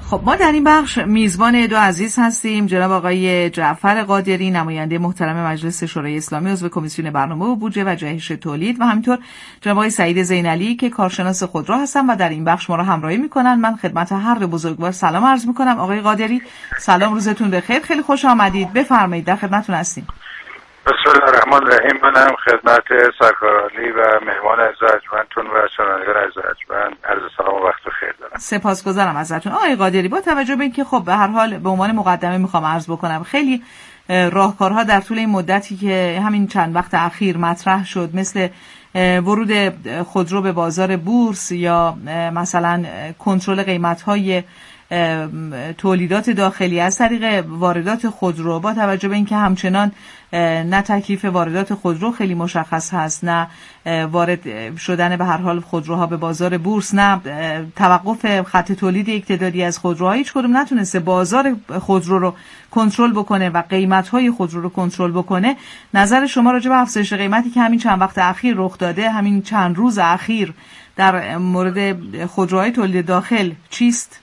خب ما در این بخش میزبان دو عزیز هستیم، جناب آقای جعفر قادری نماینده محترم مجلس شورای اسلامی عضو کمیسیون برنامه و بودجه و جهش تولید و همینطور جناب آقای سعید زینعلی که کارشناس خودرو هستن و در این بخش ما رو همراهی میکنن. من خدمت هر دو بزرگوار سلام عرض میکنم. آقای قادری سلام، روزتون بخیر، خیلی خوش آمدید، بفرمایید، در خدمتتون هستیم. بسم الله الرحمن الرحیم. منم خدمت سرکارعالی و مهمان عزیز ارجمندتون و شنوندگان عزیز ارجمند عرض سلام و وقت بخیر دارم. سپاسگزارم ازتون. آقای قادری، با توجه به اینکه خب به هر حال به عنوان مقدمه میخوام عرض بکنم خیلی راهکارها در طول این مدتی که همین چند وقت اخیر مطرح شد، مثل ورود خودرو به بازار بورس یا مثلا کنترل قیمت‌های تولیدات داخلی از طریق واردات خودرو، با توجه به اینکه همچنان نه تکلیف واردات خودرو خیلی مشخص هست، نه وارد شدن به هر حال خودروها به بازار بورس، نه توقف خط تولید اقتداری از خودروها، هیچ کدوم نتونسته بازار خودرو رو کنترل بکنه و قیمت‌های خودرو رو کنترل بکنه. نظر شما راجع به افزایش قیمتی که همین چند وقت اخیر رخ داده، همین چند روز اخیر در مورد خودروهای تولید داخل چیست؟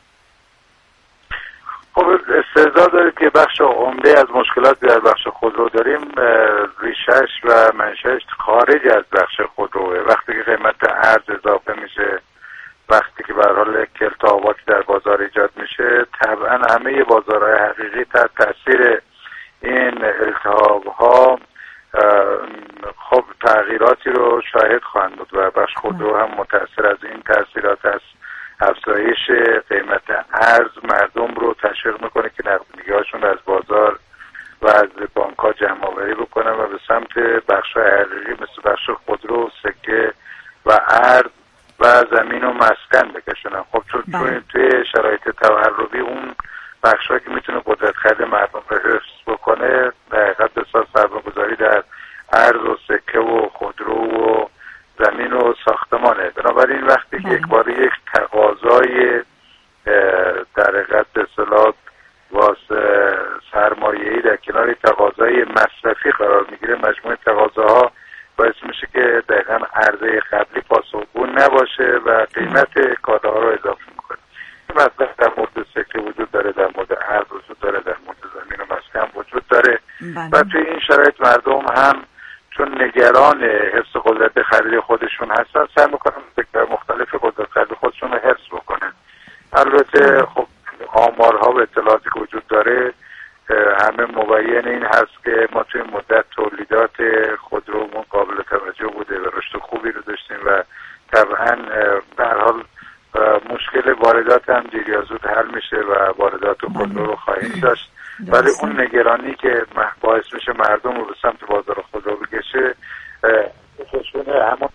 خب استعداد دارید که بخش عمده از مشکلات در بخش خودرو داریم ریشش و منشأش خارج از بخش خودروه. وقتی که قیمت ارز اضافه میشه، وقتی که به هر حال التهاباتی در بازار ایجاد میشه، طبعا همه بازارهای حقیقی تحت تاثیر این التهاب‌ها خب تغییراتی رو شاهد خواهند بود و بخش خودرو هم متأثر از این تاثیرات است. افزایش قیمت ارز مردم رو تشویق میکنه که نقدینگی‌هاشون از بازار و از بانک‌ها جمع‌آوری بکنن و به سمت بخش‌های حقیقی مثل بخش خودرو، سکه و ارز و زمین و مسکن بکشونن. خب چون توی شرایط تورمی اون بخش‌هایی که میتونه قدرت خرید مردم رو حفظ بکنه در حقیقت بسیار سرمایه‌گذاری در ارز و سکه و خودرو و زمین و ساختمانه. بنابراین وقتی که یک بار یک تقاضای در حقیقت به اصطلاح سرمایه‌ای در کنار تقاضای مصرفی قرار میگیره، مجموعه تقاضاها باعث میشه که دقیقاً عرضه قبلی پاسخگو نباشه و قیمت کالاها رو اضافه میکنه. این مسئله در مورد سکه وجود داره، در مورد ارز وجود داره، در مورد زمین و مسکن وجود داره و توی این شرایط مردم هم چون نگران حفظ قدرت خرید خودشون هستن سعی میکنن سکت‌های مختلف قدرت خرید خودشون رو حفظ بکنن. البته خب آمارها و اطلاعاتی که وجود داره همه مبین این هست که ما توی مدت تولیدات خودرومون قابل توجه بوده و رشد خوبی رو داشتیم و طبعا به هر حال مشکل واردات هم دیر یا زود حل میشه و واردات خودرو رو خواهیم داشت، ولی اون نگرانی که باعث میشه مردم رو به سمت بازار خودرو بکشه خودشونه همون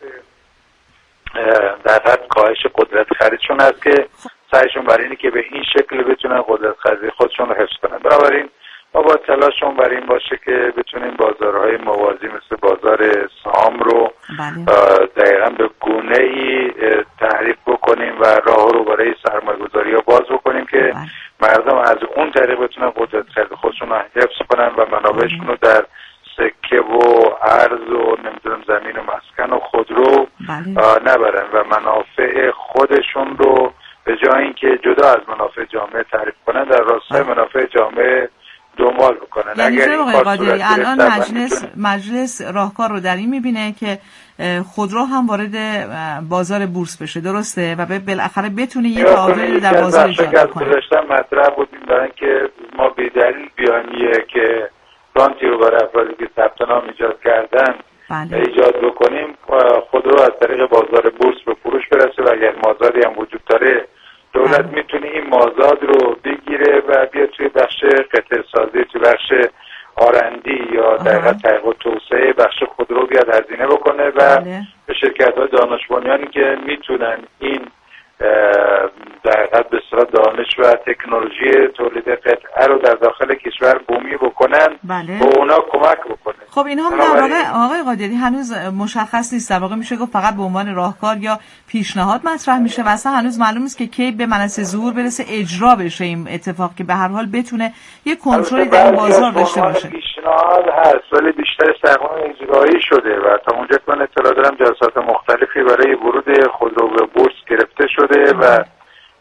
در حد کاهش قدرت خریدشون هست که سعیشون برای اینه که به این شکل بتونن قدرت خرید خودشون رو حفظ کنن. بنابراین ما با تلاشمون برای این باشه که بتونیم بازارهای موازی مثل بازار سهام رو دقیقاً به گونه‌ای تعریف بکنیم و راه رو برای سرمایه‌گذاری‌ها باز بکنیم که مردم از اون طریق بتونن قدرت خرید خودشون رو حفظ کنن و منابعشون رو در سکه و ارز و نمیدونم زمین و مسکن و خودرو نبرن و منافع خودشون رو به جای اینکه جدا از منافع جامعه تعریف کنن در راستای منافع جامعه دنبال بکنن. یعنی چرا آقای قادری الان مجلس راهکار رو در این میبینه که خودرو هم وارد بازار بورس بشه، درسته؟ و بالاخره بتونه یه تعادلی در بازار ایجاد کنه. مطرح بودیم برای که ما بی‌دلیل بیانیه که رانتی رو برای افرادی که ثبت نام ایجاد کردن ایجاد بکنیم، خودرو از طریق بازار بورس به فروش برسه و اگر مازادی هم وجود داره دولت میتونه این مازاد رو بگیره و بیاد توی بخش قطع سازی، توی بخش آرندی یا دقیقاً تحقیق و توسعه بخش خودرو بیاد هزینه بکنه و به شرکت‌های دانش بنیانی که میتونن این دقیقاً به صورت دانش و تکنولوژی تولید قطعه رو در داخل کشور بومی بکنن و اونا کمک بکنه. خب اینها در واقع آقای قادری هنوز مشخص نیست، در واقع میشه گفت فقط به عنوان راهکار یا پیشنهاد مطرح میشه و اصلا هنوز معلوم نیست که کی به منصه ظهور برسه، اجرا بشه این اتفاق که به هر حال بتونه یک کنترلی در این بازار داشته باشه. پیشنهاد هست ولی بیشترش تقریبا اجرایی شده و تا اونجا که من اطلاع دارم جلسات مختلفی برای ورود خودرو به بورس گرفته شده و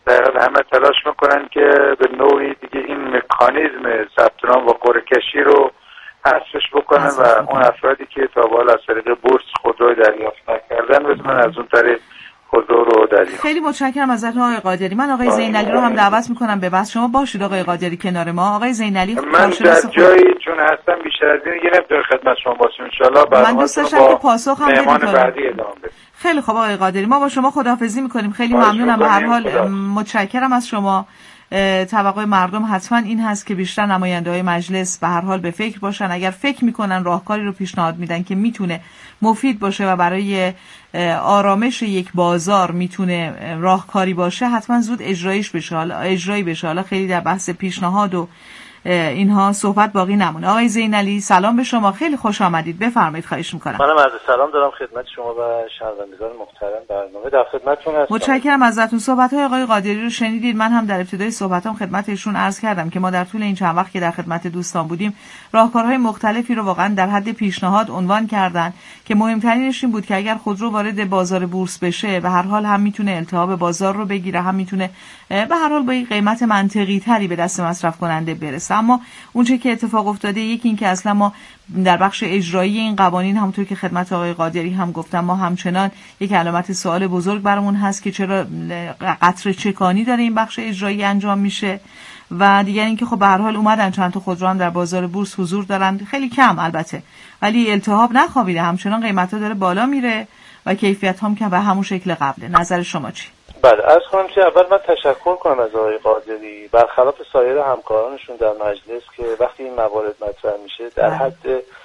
دقیقا همه تلاش میکنن که به نوعی دیگه این مکانیزم ثبت نام و قرعه کشی رو حذفش بکنن و اون افرادی که تا به حال از طریق بورس خودروی دریافت نکردن بتونن از اون طریق خودرو رو دریافت. خیلی متشکرم ازتون آقای قادری. من آقای زینعلی رو هم دعوت میکنم به بحث. شما باشید آقای قادری کنار ما. آقای زینعلی من در جایی چون هستم بیشتر از این دیگه نمیتونم خدمت شما باشم. ان شاء الله من دوست داشتم که پاسخ هم مهمان بعدی ادامه بدیم. خیلی خوب آقای قادری، ما با شما خداحافظی میکنیم. خیلی ممنونم. به هر حال متشکرم از شما. توقع مردم حتما این هست که بیشتر نماینده‌های مجلس به هر حال به فکر باشن. اگر فکر میکنن راهکاری رو پیشنهاد میدن که میتونه مفید باشه و برای آرامش یک بازار میتونه راهکاری باشه، حتما زود اجرایی بشه. حالا خیلی در بحث پیشنهاد و اینها صحبت باقی نمونه. آقای زینعلی سلام به شما، خیلی خوش آمدید. بفرمایید. خواهش میکنم. منم عرض سلام دارم خدمت شما و شنوندگان محترم. برنامه در خدمتتون هستم. متشکرم ازتون. صحبت‌های آقای قادری رو شنیدید. من هم در ابتدای صحبتام خدمت ایشون عرض کردم که ما در طول این چند وقت که در خدمت دوستان بودیم راهکارهای مختلفی رو واقعا در حد پیشنهاد عنوان کردن که مهمترینش این بود که اگر خودرو وارد بازار بورس بشه به هر حال هم میتونه التهاب بازار رو بگیره، هم میتونه به هر حال با قیمت منطقی تری به دست مصرف کننده برسه. اما اونچه که اتفاق افتاده یکی این که اصلا ما در بخش اجرایی این قوانین همونطور که خدمت آقای قادری هم گفتم ما همچنان یک علامت سوال بزرگ برامون هست که چرا قطره چکانی داره این بخش اجرایی انجام میشه و دیگر اینکه خب به هر حال اومدن چند تا خودرو هم در بازار بورس حضور دارن، خیلی کم البته، ولی التهاب نخوابیده، همچنان قیمت‌ها داره بالا میره و کیفیت هم که به همون شکل قبله. نظر شما چی؟ بله، عرض کنم که اول من تشکر کنم از آقای قادری برخلاف سایر همکارانشون در مجلس که وقتی این موارد مطرح میشه در حد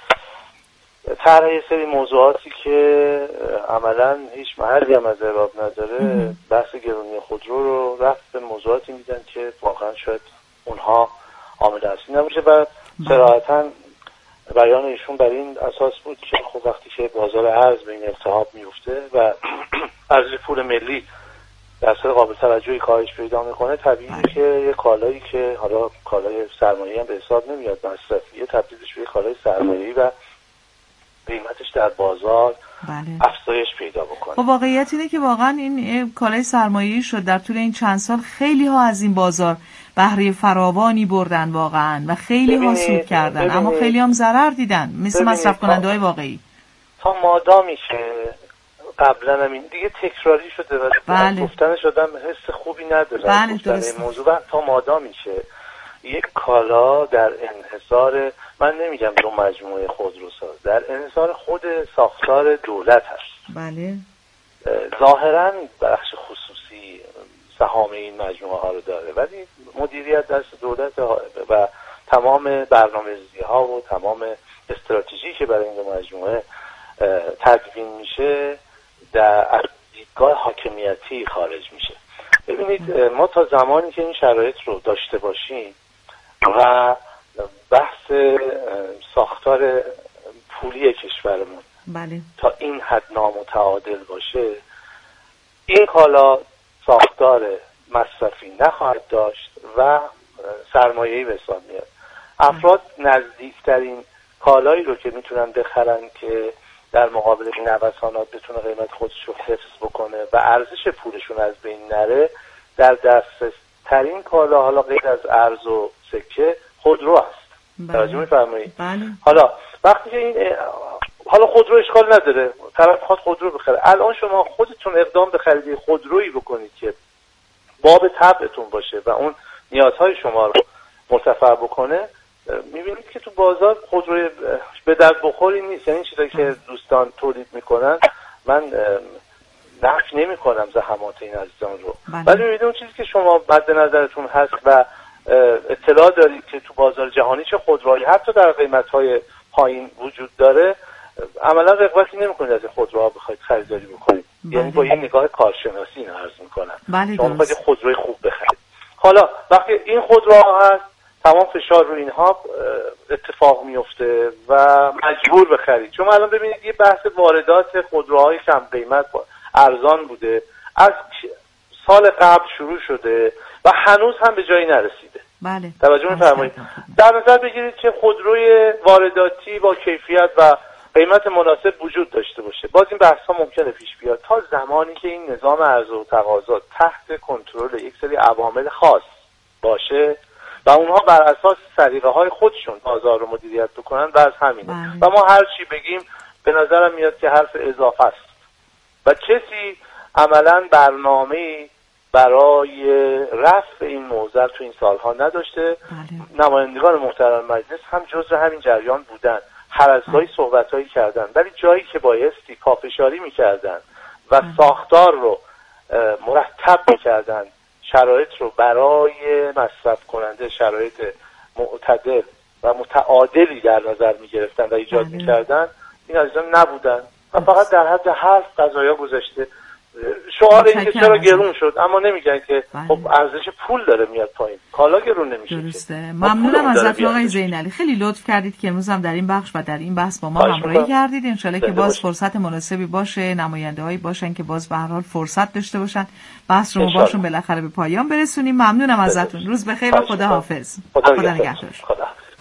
طرح یه سری موضوعاتی که عملا هیچ محلی هم از اعراب نداره بحث گرونی خودرو رو رفت به موضوعاتی میدن که واقعا شاید اونها عامل اصلی نمیشه و صراحتا بیان ایشون بر این اساس بود که خب وقتی که بازار ارز به این التهاب میفته و ارزش پول ملی در اصل قابل توجهی کاهش پیدا میکنه، طبیعیه که یه کالایی که حالا کالای سرمایه‌ای هم به حساب نمیاد مصرفیه تبدیلش به کالای سرمایه‌ای و قیمتش در بازار افزایش پیدا بکنه. خب واقعیت اینه که واقعا این کالای سرمایه‌ای شد در طول این چند سال خیلی ها از این بازار بهره فراوانی بردن واقعا و خیلی ها سود کردن، اما خیلی هم ضرر دیدن مثل مصرف کننده‌های واقعی. تا مادامی که قبلا هم این دیگه تکراری شده و گفتنش آدم حس خوبی نداره گفتن این موضوع تا مادامی که یک کالا در انحصار، من نمیگم دو مجموعه خودروساز، در انحصار خود ساختار دولت هست. بله. ظاهرا بخش خصوصی سهام این مجموعه ها رو داره ولی مدیریت دست دولت و تمام برنامه‌ریزی ها و تمام استراتژی که برای این دو مجموعه تدوین میشه در دیدگاه حاکمیتی خارج میشه. ببینید ما تا زمانی که این شرایط رو داشته باشیم و بحث ساختار پولی کشورمون تا این حد نامتعادل باشه، این کالا ساختار مصرفی نخواهد داشت و سرمایه‌ای به حساب میاد. افراد نزدیکترین کالایی رو که میتونن بخرن که در مقابل این نوسانات بتونه قیمت خودش رو حفظ بکنه و ارزش پولشون از بین نره، در دسترس ترین کالا حالا غیر از ارز و سکه خودرو است. توجه می‌فرمایید؟ حالا وقتی که این حالا خودرو اشکال نداره، طرف خود خودرو بخره. الان شما خودتون اقدام به خرید خودرویی بکنید که باب طبعتون باشه و اون نیازهای شما رو مرتفع بکنه، میبینید که تو بازار خودروی به درد بخوری نیست. یعنی چیزایی که دوستان تولید میکنن من نفی نمی کنم زحمات این عزیزان رو، ولی میبینید اون چیزی که شما مد نظرتون هست و اطلاع دارید که تو بازار جهانی چه خودروهایی حتی در قیمت‌های پایین وجود داره، عملا رغبتی نمی‌کنید از این خودروها بخواید خریداری بکنید. یعنی با یه نگاه کارشناسی اینو عرض می‌کنم. شما باید خودروی خوب بخرید. حالا وقتی این خودروها هست تمام فشار رو اینها اتفاق میفته و مجبور بخرید. چون الان ببینید یه بحث واردات خودروهای کم قیمت ارزان بوده، از سال قبل شروع شده و هنوز هم به جایی نرسیده. بله. توجه می‌فرمایید. در نظر بگیرید که خودروی وارداتی با کیفیت و قیمت مناسب وجود داشته باشه. باز این بحث ها ممکنه پیش بیاد تا زمانی که این نظام عرضه و تقاضا تحت کنترل یک سری عوامل خاص باشه و اونها بر اساس سلیقه های خودشون بازار رو مدیریت بکنن و از همینه و ما هر چی بگیم به نظرم میاد که حرف اضافه است و کسی عملا برنامه‌ای برای رفع این موضوع تو این سالها نداشته. نمایندگان محترم مجلس هم جزء همین جریان بودن، هر از گاهی صحبت‌هایی کردن، ولی جایی که بایستی پافشاری می‌کردن و ساختار رو مرتب می‌کردن، شرایط رو برای مصرف کننده شرایط معتدل و متعادلی در نظر می‌گرفتن و ایجاد می‌کردن، این عزیزان نبودن و فقط در حد حرف قضایا گذاشته. شعار این که چرا گرون شد، اما نمیگن که خب ارزش پول داره میاد پایین، کالا گرون نمیشه. درسته. ممنونم ازتون آقای زینعلی، خیلی لطف کردید که امروز هم در این بخش و در این بحث با ما همراهی کردید. ان شاءالله که باز فرصت مناسبی باشه، نماینده‌هایی باشن که باز به هر حال فرصت داشته باشن بحث رو باشون بالاخره به پایان برسونیم. ممنونم ازتون. روز بخیر و خدا حافظ. خدا نگهدار.